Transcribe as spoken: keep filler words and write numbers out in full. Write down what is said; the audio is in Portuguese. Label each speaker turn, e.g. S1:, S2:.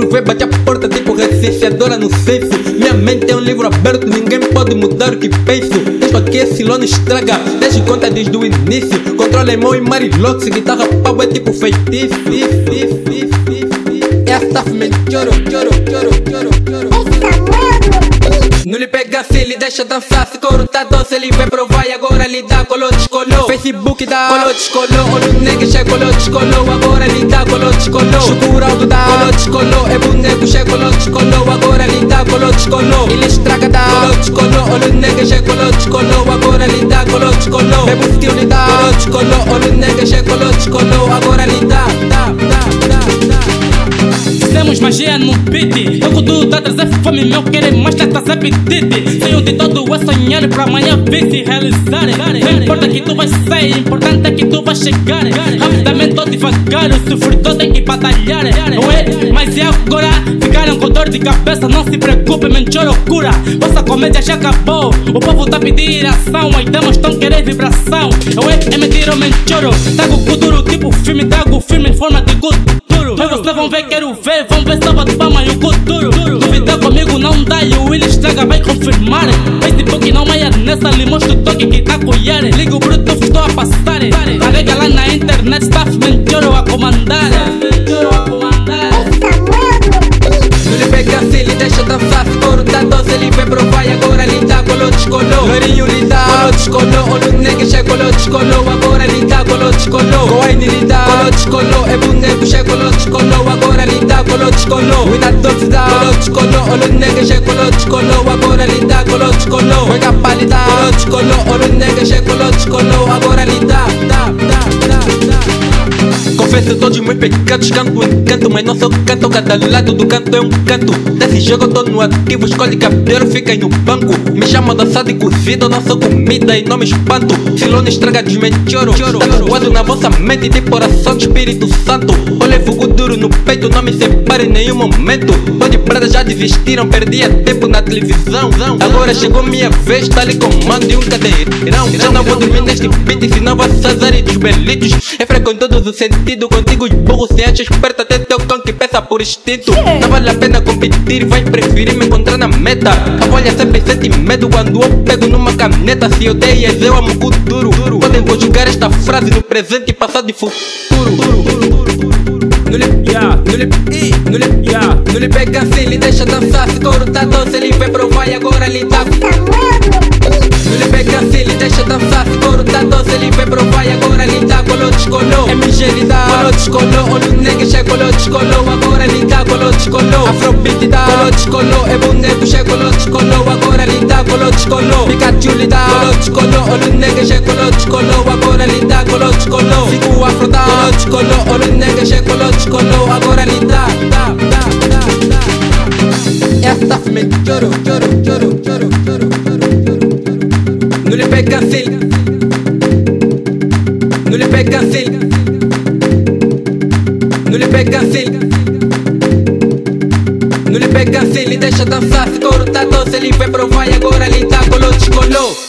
S1: vê, bate a porta tipo recenseadora no censo. Minha mente é um livro aberto, ninguém pode mudar o que penso. Isto aqui é Silone estraga, desde conta desde o início. Controla mão e marilox, guitarra pau é tipo feitiço. Esta me choro, choro, choro, choro, choro. Não lhe pega se ele deixa dançar. Se couro tá doce, ele vai provar e agora lhe dá colou, descolou. Facebook dá colou, descolou. Olha o nego che colou, descolou. Agora lhe dá colou, descolou. Chucuraldo dá colou, descolou. É boneco che colou, descolou. Agora lhe dá colou, descolou. Ele estraga dá colou, descolou. Olha o nego che colou, descolou. Agora lhe dá colou, descolou. É busquinho lhe dá colou, descolou. Olha o nego che colou, descolou. Agora lhe dá, dá, dá, dá, dá.
S2: Fizemos magia no beat. Eu cuido da trazer fome, meu querer mais tá trazer apetite. Sei de todo é sonhar pra amanhã vir se realizar. Não importa que tu vai ser, importante é que tu vai chegar. Rapidamente ou devagar, o sofredor tem que batalhar. Não é? Mas e agora? Ficaram com dor de cabeça, não se preocupem, mentiu loucura. Vossa comédia já acabou, o povo tá a pedir ação. As damas estão querendo vibração. Não é? É mentira ou mentiu? Trago o duro tipo filme, trago o filme em forma de good. Mas vocês vão ver, quero ver, vão ver sábado palma e o futuro. Duvidar comigo não dá e o Willy estraga vai confirmar. Facebook não maia nessa, lhe mostro o toque que tá colher. Liga o bruto, estou a passar. Carrega lá na internet, staff mentiu a comandar.
S1: Não lhe pega se ele deixa dançar. Se couro tá doce, ele vai provar e agora lhe dá colou, descolou. Loirinho lhe dá colou, descolou. Olha o nego che colou, descolou. Agora lhe dá colou, descolou. Coine lhe dá colou, descolou. É boneco che colou, descolou. Agora lhe dá colou, descolou. Winna Dogs dá colou, descolou. Olha o nego che colou, descolou. Agora lhe dá colou, descolou. Foi capa lhe dá colou, descolou. Olha o nego che colou, descolou. Agora lhe dá, dá, dá, dá, dá. Confesso todos os meus pecados, canto em canto, mas não só canto, cada lado do canto é um canto. Desse jogo eu tô no ativo, escolhe cabreiro, fica aí no banco. Me chamam de assado e cozido, não sou comida e não me espanto. Silone estraga desmentioro, tá tatuado na vossa mente de coração do Espírito Santo. Olha fogo duro no peito, não me separe em nenhum momento. Tô de prada, já desistiram, perdia tempo na televisão. Agora chegou minha vez, tá ali comando e um cadeirão. Já não vou dormir neste beat, senão vou assazar e dos belitos. É freco em todos os sentidos, contigo os burros se acha esperto, até teu cão que peça por instinto. Não vale a pena competir, vais preferir me encontrar na meta. A folha sempre sente medo quando eu pego numa caneta. Se odeias eu amo o duro. Podem conjugar esta frase no presente, passado e futuro. Não lhe, yeah, não lhe, i, não lhe, yeah, não lhe pega se ele deixa dançar. Se couro tá doce, ele vai provar e agora lhe dá. Não lhe pega se ele deixa dançar. Se couro tá doce, ele vai provar e agora lhe dá. Colou, descolou, M G lhe dá colou, descolou. Olha o nego che colou, descolou. Agora lhe dá, colou, descolou. Afrobeat dá colou, descolou. É boneco che colou, descolou. Agora lhe dá, colou, descolou. Pikachu lhe dá colou, descolou. Olha o nego che colou, descolou. Agora lhe dá, colou, descolou. Fico o afro dá colou, descolou. Olha o nego che colou, descolou. Agora lhe dá, dá, dá, dá, dá. Esta me choro, choro, choro, choro, choro, choro. Não lhe pega se ele, não lhe pega se ele, não lhe pega se ele, não lhe pega se ele deixa dançar. Se couro tá doce, ele vai provar e agora lhe dá colou, descolou.